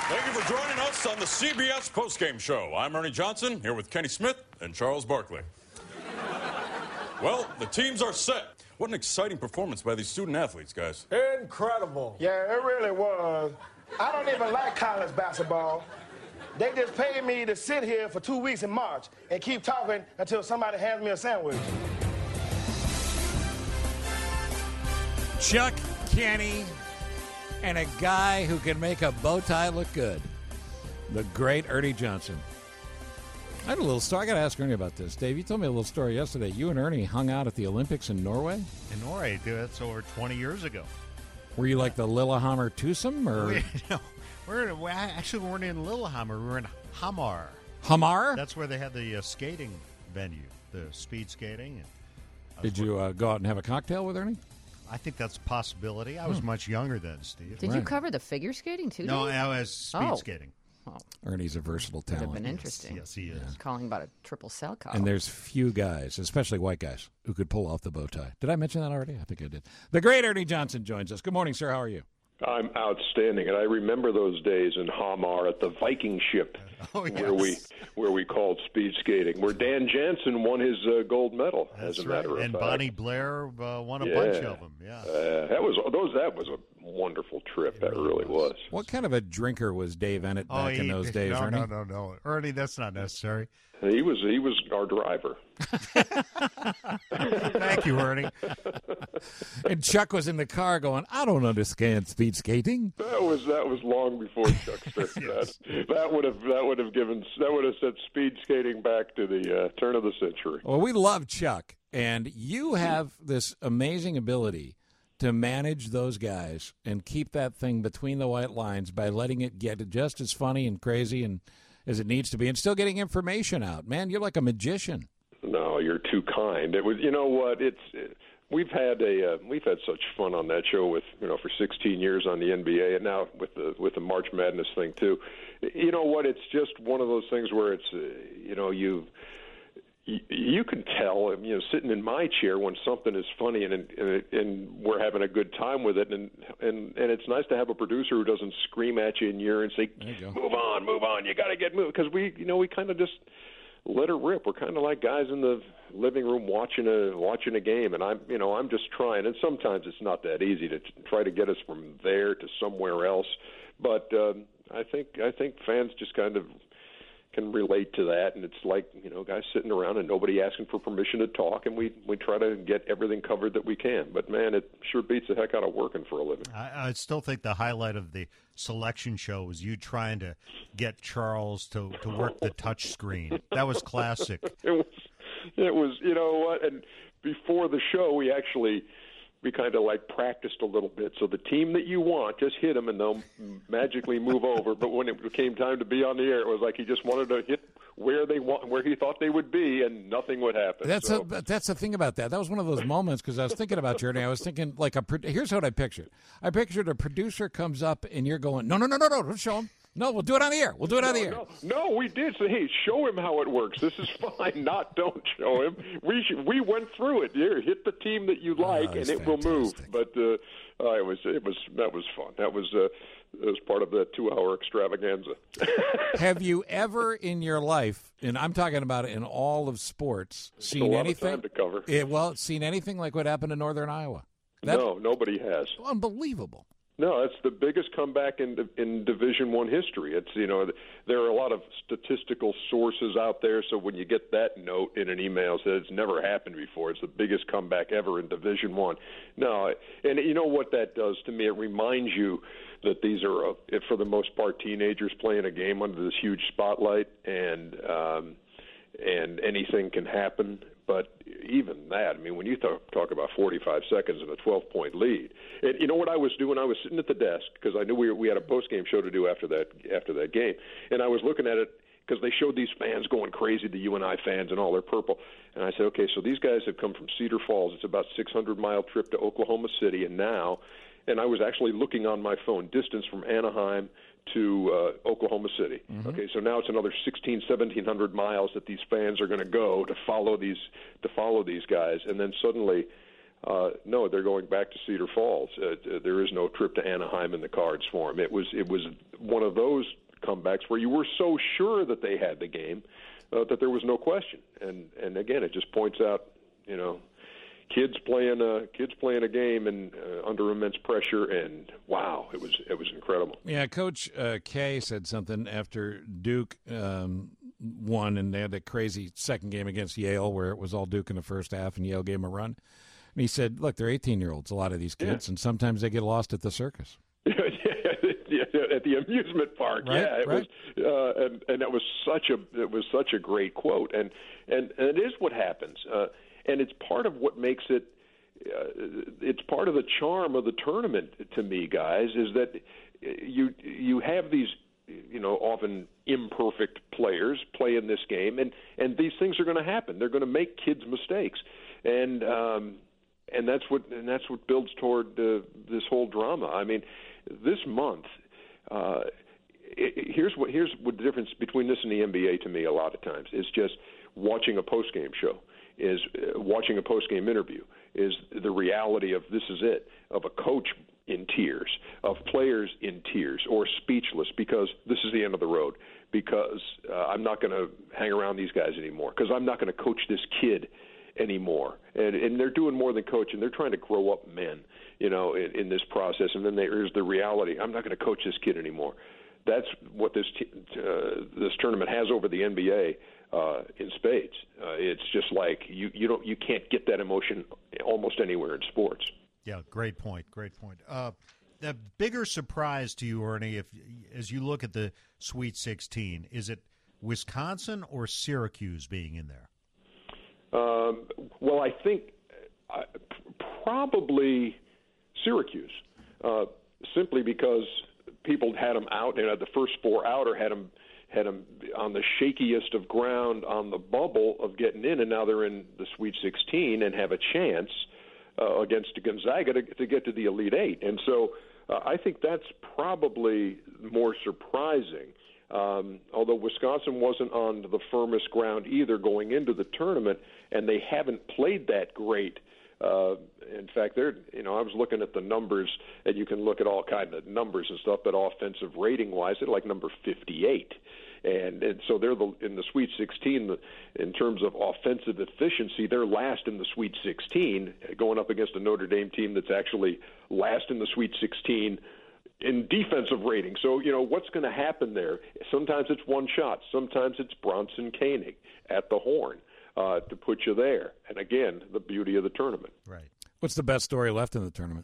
Thank you for joining us on the CBS postgame show. I'm Ernie Johnson, here with Kenny Smith and Charles Barkley. Well, the teams are set. What an exciting performance by these student athletes, guys. Incredible. Yeah, it really was. I don't even like college basketball. They just paid me to sit here for 2 weeks in March and keep talking until somebody hands me a sandwich. Chuck, Kenny, and a guy who can make a bow tie look good. The great Ernie Johnson. I had a little story. I got to ask Ernie about this. Dave, you told me a little story yesterday. You and Ernie hung out at the Olympics in Norway? In Norway, dude, that's over 20 years ago. Were you like the Lillehammer twosome? Or? No, we actually weren't in Lillehammer. We were in Hamar. Hamar? That's where they had the skating venue, the speed skating. Did you go out and have a cocktail with Ernie? I think that's a possibility. I was much younger then, Steve. Did you cover the figure skating too? No, Dave? I was speed skating. Oh, Ernie's a versatile would have talent. been interesting. Yes, he is. Calling about a triple cell call. And there's few guys, especially white guys, who could pull off the bow tie. Did I mention that already? I think I did. The great Ernie Johnson joins us. Good morning, sir. How are you? I'm outstanding, and I remember those days in Hamar at the Viking ship, where we called speed skating, where Dan Jansen won his gold medal. That's as a right. matter of and fact. Bonnie Blair won a bunch of them. Yeah, that was a wonderful trip. That really was. What kind of a drinker was Dave Ennett back in those days, no, Ernie? No, Ernie, that's not necessary. He was our driver. Thank you, Ernie. And Chuck was in the car going, I don't understand speed skating. That was long before Chuck started Yes. that would have sent speed skating back to the turn of the century. Well, we love Chuck, and you have this amazing ability to manage those guys and keep that thing between the white lines by letting it get just as funny and crazy and as it needs to be and still getting information out. Man, you're like a magician. No, you're too kind. It was, you know what? We've had such fun on that show with, for 16 years on the NBA, and now with the March Madness thing too. You know what? It's just one of those things where it's, you can tell, sitting in my chair when something is funny and we're having a good time with it, and it's nice to have a producer who doesn't scream at you in your ear and say, move on, you got to get moved, because we kind of just let her rip. We're kind of like guys in the living room watching a game, and I'm just trying. And sometimes it's not that easy to try to get us from there to somewhere else. But I think fans just kind of can relate to that, and it's like guys sitting around and nobody asking for permission to talk, and we try to get everything covered that we can. But man, it sure beats the heck out of working for a living. I still think the highlight of the selection show was you trying to get Charles to work the touch screen. That was classic. It was, you know what? And before the show, we kind of like practiced a little bit. So the team that you want, just hit them and they'll magically move over. But when it came time to be on the air, it was like he just wanted to hit where he thought they would be, and nothing would happen. That's the thing about that. That was one of those moments, because I was thinking about you, and I was thinking like here's what I pictured. I pictured a producer comes up and you're going, no, don't show him. No, we'll do it on the air. We'll do it on the air. No, we did say, hey, show him how it works. This is fine. Don't show him. We went through it. Here, hit the team that you like, and it will move. But that was fun. That was part of that 2-hour extravaganza. Have you ever in your life, and I'm talking about in all of sports, seen anything? Of time to cover. Seen anything like what happened in Northern Iowa? No, nobody has. Unbelievable. No, it's the biggest comeback in Division I history. It's there are a lot of statistical sources out there, so when you get that note in an email that it's never happened before, it's the biggest comeback ever in Division I. No, and you know what that does to me? It reminds you that these are, for the most part, teenagers playing a game under this huge spotlight, and anything can happen. But even that, when you talk about 45 seconds and a 12-point lead, and you know what I was doing? I was sitting at the desk because I knew we had a post-game show to do after that game, and I was looking at it because they showed these fans going crazy, the UNI fans and all, they're purple, and I said, okay, so these guys have come from Cedar Falls. It's about a 600-mile trip to Oklahoma City, and I was actually looking on my phone, distance from Anaheim to Oklahoma City. Mm-hmm. Okay, so now it's another 1,700 miles that these fans are going to go to follow these guys, and then suddenly No, they're going back to Cedar Falls. There is no trip to Anaheim in the cards for them. It was one of those comebacks where you were so sure that they had the game that there was no question. And again, it just points out, kids playing a game and under immense pressure, and wow, it was incredible. Yeah, Coach K said something after Duke won, and they had that crazy second game against Yale where it was all Duke in the first half, and Yale gave them a run. And he said, "Look, they're 18-year-olds, a lot of these kids, and sometimes they get lost at the circus." At the amusement park, right, yeah, it right. was, and that was such a great quote, and it is what happens, and it's part of what makes it. It's part of the charm of the tournament to me, guys, is that you have these, often imperfect players play in this game, and these things are going to happen. They're going to make kids mistakes, and that's what builds toward this whole drama. I mean, this month. Here's what the difference between this and the NBA to me a lot of times is just watching a postgame show, is watching a postgame interview, is the reality of this is it, of a coach in tears, of players in tears or speechless because this is the end of the road, because I'm not going to hang around these guys anymore, because I'm not going to coach this kid anymore. And they're doing more than coaching. They're trying to grow up men, in this process. And then there's the reality. I'm not going to coach this kid anymore. That's what this tournament has over the NBA in spades. It's just like you can't get that emotion almost anywhere in sports. Yeah, great point. The bigger surprise to you, Ernie, as you look at the Sweet 16, is it Wisconsin or Syracuse being in there? Well, I think probably Syracuse, simply because people had them out, and had the first four out, or had them on the shakiest of ground on the bubble of getting in, and now they're in the Sweet 16 and have a chance against Gonzaga to get to the Elite Eight. And so I think that's probably more surprising. Although Wisconsin wasn't on the firmest ground either going into the tournament, and they haven't played that great. In fact, I was looking at the numbers, and you can look at all kinds of numbers and stuff, but offensive rating-wise, they're like number 58. And so they're in the Sweet 16 in terms of offensive efficiency. They're last in the Sweet 16, going up against a Notre Dame team that's actually last in the Sweet 16 in defensive rating. So, what's going to happen there? Sometimes it's one shot. Sometimes it's Bronson Koenig at the horn to put you there. And, again, the beauty of the tournament. Right. What's the best story left in the tournament?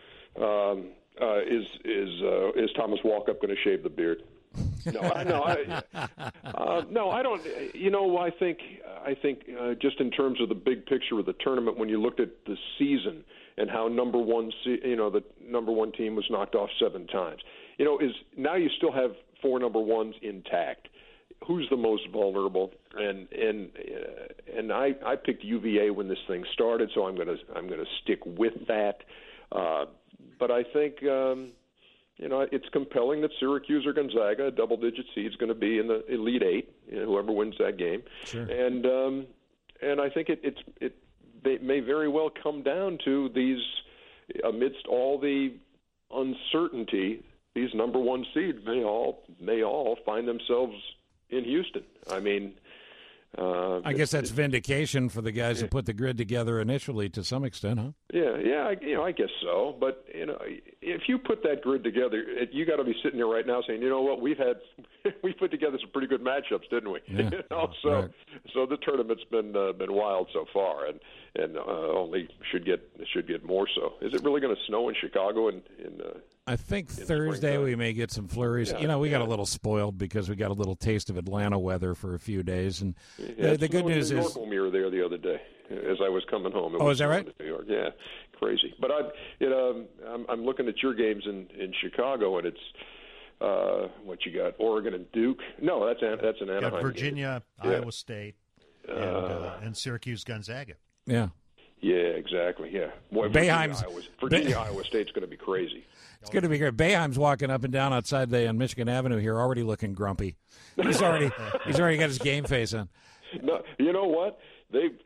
Is Thomas Walkup going to shave the beard? No, I don't. I think just in terms of the big picture of the tournament, when you looked at the season and how the number one team was knocked off 7 times, is now you still have 4 number ones intact. Who's the most vulnerable? And I picked UVA when this thing started, so I'm gonna stick with that. But I think. It's compelling that Syracuse or Gonzaga, a double-digit seed, is going to be in the Elite Eight. Whoever wins that game, sure. And I think they may very well come down to these, amidst all the uncertainty, these number one seeds may all find themselves in Houston. I mean. I guess that's vindication for the guys who put the grid together initially, to some extent, huh? Yeah, I guess so. But if you put that grid together, you got to be sitting here right now saying, you know what, we put together some pretty good matchups, didn't we? Yeah. So the tournament's been wild so far, and only should get more so. Is it really going to snow in Chicago I think Thursday we may get some flurries. Yeah, we got a little spoiled because we got a little taste of Atlanta weather for a few days. And the good news New is, York mirror there the other day as I was coming home. Is that right? New York. Yeah, crazy. But I'm looking at your games in Chicago, and it's what you got? Oregon and Duke. No, that's an Anaheim. Got Virginia, game. Iowa State, and Syracuse, Gonzaga. Yeah. Yeah, exactly. Yeah. Boy, Virginia, Iowa State's going to be crazy. It's going to be great. Boeheim's walking up and down outside on Michigan Avenue here, already looking grumpy. He's already got his game face on. No, you know what?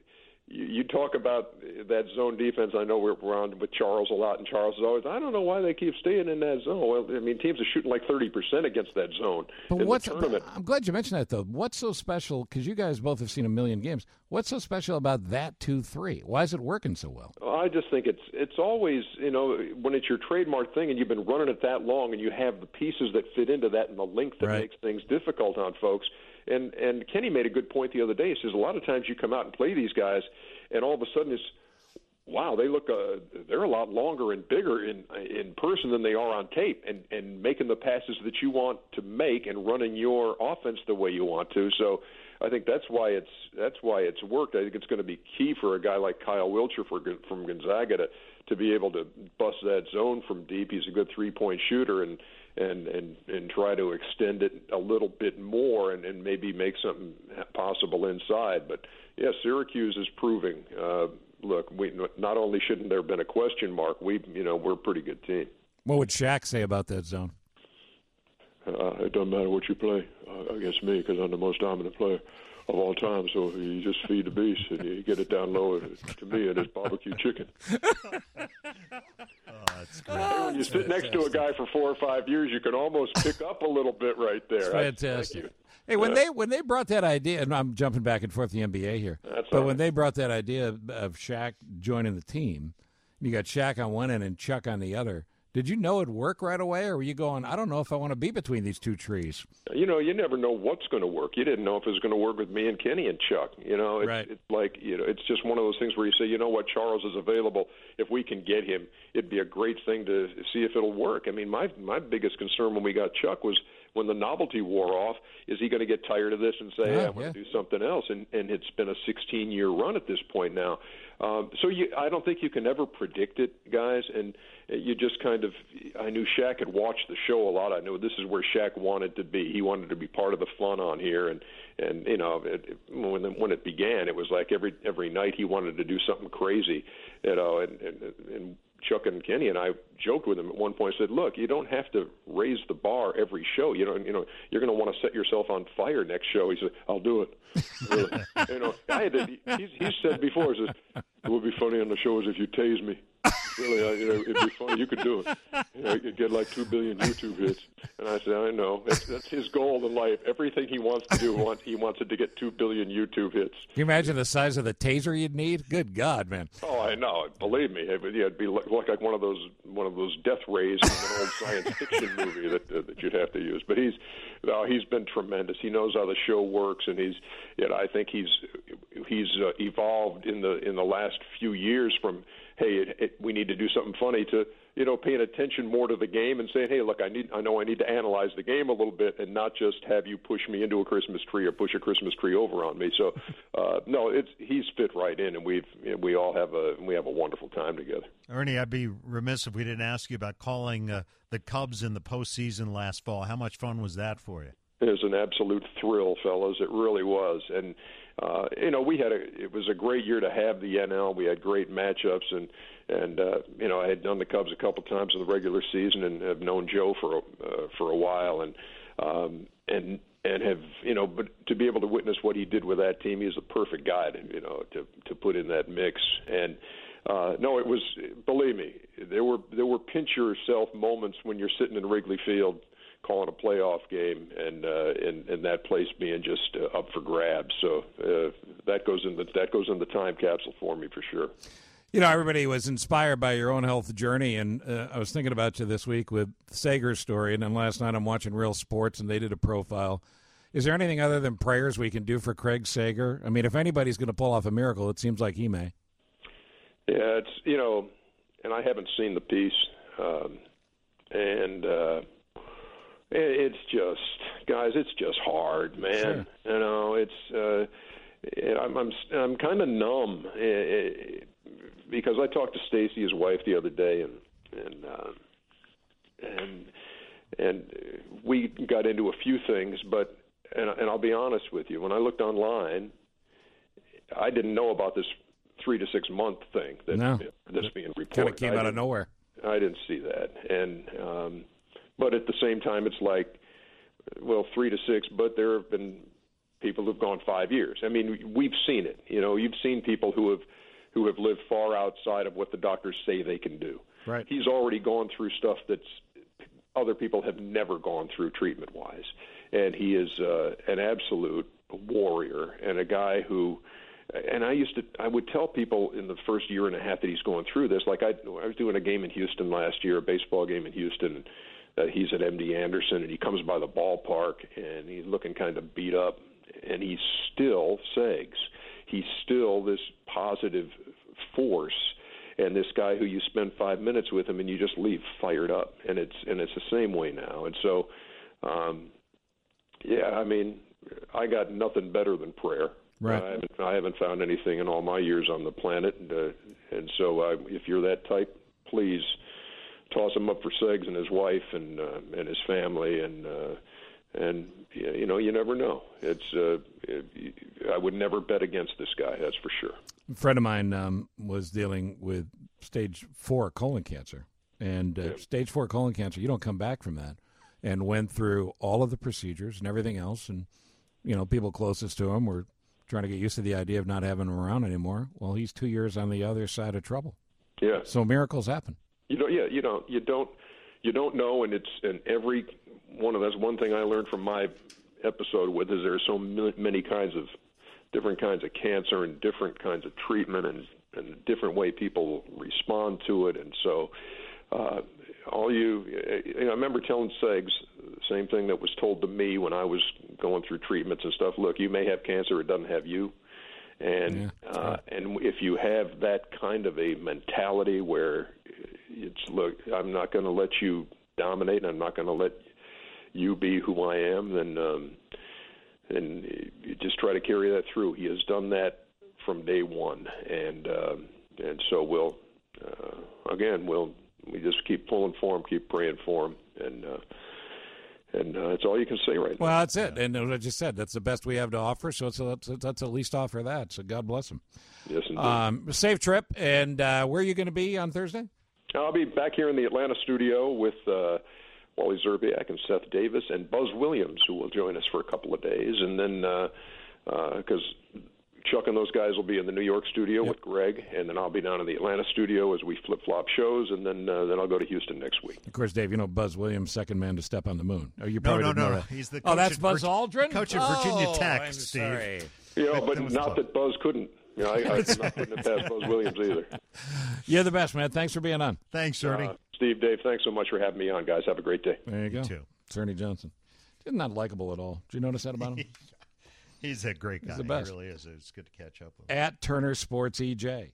you talk about that zone defense. I know we're around with Charles a lot, and Charles is always, I don't know why they keep staying in that zone. Well, I mean, teams are shooting like 30% against that zone in the tournament. I'm glad you mentioned that, though. What's so special, because you guys both have seen a million games, what's so special about that 2-3? Why is it working so well? I just think it's always, when it's your trademark thing and you've been running it that long and you have the pieces that fit into that and the length that makes things difficult on folks. And Kenny made a good point the other day. He says a lot of times you come out and play these guys, and all of a sudden it's, wow, they look they're a lot longer and bigger in person than they are on tape, and making the passes that you want to make and running your offense the way you want to. So I think that's why it's worked. I think it's going to be key for a guy like Kyle Wilcher from Gonzaga to be able to bust that zone from deep. He's a good 3-point shooter and try to extend it a little bit more and maybe make something possible inside. But yeah, Syracuse is proving. Look, we not only shouldn't there have been a question mark, we're a pretty good team. What would Shaq say about that zone? It doesn't matter what you play against me because I'm the most dominant player of all time. So you just feed the beast and you get it down low to me, and it's barbecue chicken. That's great. When you sit next to a guy for 4 or 5 years, you can almost pick up a little bit right there. That's fantastic. Hey, when they brought that idea, and I'm jumping back and forth the NBA here, but when they brought that idea of Shaq joining the team, you got Shaq on one end and Chuck on the other. Did you know it'd work right away, or were you going, I don't know if I want to be between these two trees? You never know what's going to work. You didn't know if it was going to work with me and Kenny and Chuck. It's like, it's just one of those things where you say, you know what, Charles is available. If we can get him, it'd be a great thing to see if it'll work. I mean, my biggest concern when we got Chuck was when the novelty wore off, is he going to get tired of this and say, hey, I want to do something else? And it's been a 16-year run at this point now. I don't think you can ever predict it, guys, and you just kind of – I knew Shaq had watched the show a lot. I knew this is where Shaq wanted to be. He wanted to be part of the fun on here, and when it began, it was like every night he wanted to do something crazy, and Chuck and Kenny and I joked with him at one point. Said, "Look, you don't have to raise the bar every show. You're going to want to set yourself on fire next show." He said, "I'll do it." Really. He's said before, he says, "It would be funny on the shows if you tase me." Really, it'd be funny. You could do it. You could get like 2 billion YouTube hits. And I said, I know. That's his goal in life. Everything he wants to do, he wants it to get 2 billion YouTube hits. Can you imagine the size of the taser you'd need? Good God, man! Oh, I know. Believe me, it'd be like one of those death rays from an old science fiction movie that you'd have to use. But he's been tremendous. He knows how the show works, and I think he's evolved in the last few years from, hey, we need to do something funny, to paying attention more to the game and saying, hey, look, I know I need to analyze the game a little bit and not just have you push me into a Christmas tree or push a Christmas tree over on me. So he's fit right in, and we all have a wonderful time together. Ernie, I'd be remiss if we didn't ask you about calling the Cubs in the postseason last fall. How much fun was that for you? It was an absolute thrill, fellas. It really was. And it was a great year to have the NL. We had great matchups, and I had done the Cubs a couple times in the regular season, and have known Joe for a while, and have but to be able to witness what he did with that team, he's a perfect guy to put in that mix. And it was, believe me, there were pinch yourself moments when you're sitting in Wrigley Field calling a playoff game, and that place being just up for grabs. So that goes in the time capsule for me for sure. Everybody was inspired by your own health journey, and I was thinking about you this week with Sager's story, and then last night I'm watching Real Sports, and they did a profile. Is there anything other than prayers we can do for Craig Sager? I mean, if anybody's going to pull off a miracle, it seems like he may. Yeah, it's and I haven't seen the piece, it's just, guys, it's just hard, man. Sure. I'm kind of numb because I talked to Stacy, his wife, the other day, and we got into a few things, but I'll be honest with you, when I looked online, I didn't know about this 3 to 6 month thing that's being reported. Kind of came out of nowhere. I didn't see that, but at the same time, it's like, well, 3 to 6, but there have been people who've gone 5 years. I mean, we've seen it. You know, you've seen people who have lived far outside of what the doctors say they can do. Right. He's already gone through stuff that's other people have never gone through treatment-wise. And he is an absolute warrior and a guy who – and I would tell people in the first year and a half that he's going through this, like I was doing a game in Houston last year, a baseball game in Houston. He's at MD Anderson, and he comes by the ballpark, and he's looking kind of beat up, and he's still Segs. He's still this positive force, and this guy who you spend 5 minutes with him and you just leave fired up, and it's the same way now. And so, yeah, I mean, I got nothing better than prayer. Right. I haven't found anything in all my years on the planet, and so if you're that type, please toss him up for Segs and his wife and his family, and you know, you never know. I would never bet against this guy, that's for sure. A friend of mine was dealing with stage 4 colon cancer, and stage 4 colon cancer, you don't come back from that, and went through all of the procedures and everything else, and you know, people closest to him were trying to get used to the idea of not having him around anymore. Well, he's 2 years on the other side of trouble. Yeah. So miracles happen. You don't know, and every one of that's one thing I learned from my episode with is there's so many different kinds of cancer and different kinds of treatment and a different way people respond to it, and so I remember telling Segs the same thing that was told to me when I was going through treatments and stuff. Look, you may have cancer; it doesn't have you. And and if you have that kind of a mentality where it's, look, I'm not going to let you dominate, and I'm not going to let you be who I am, then you just try to carry that through. He has done that from day one, and so we just keep pulling for him, keep praying for him, and that's all you can say right now. Well, that's it. And as I just said, that's the best we have to offer, so let's at least offer that. So God bless him. Yes, indeed. Safe trip. And where are you going to be on Thursday? I'll be back here in the Atlanta studio with Wally Zerbiak and Seth Davis and Buzz Williams, who will join us for a couple of days. And then because Chuck and those guys will be in the New York studio with Greg, and then I'll be down in the Atlanta studio as we flip-flop shows, and then I'll go to Houston next week. Of course, Dave, you know Buzz Williams, second man to step on the moon. Oh, you No. know that. He's the coach that's Buzz Aldrin? Coach of Virginia Tech, I'm Steve. sorry. You know, but not that Buzz couldn't. You know, I'm not putting it past Buzz Williams either. You're the best, man. Thanks for being on. Thanks, Ernie. Steve, Dave, thanks so much for having me on, guys. Have a great day. There you go. too. It's Ernie Johnson. He's not likable at all. Did you notice that about him? He's a great guy. He's the best. He really is. It's good to catch up with him. At Turner Sports EJ.